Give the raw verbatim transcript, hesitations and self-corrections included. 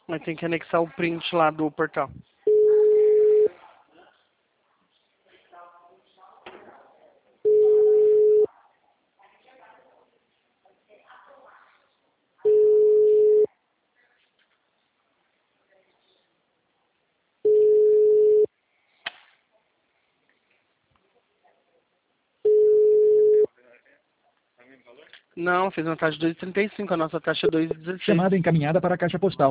Mas tem que anexar o print lá do portal. Não, fez uma taxa de dois e trinta e cinco, a nossa taxa é dois e dezesseis. Chamada encaminhada para a caixa postal.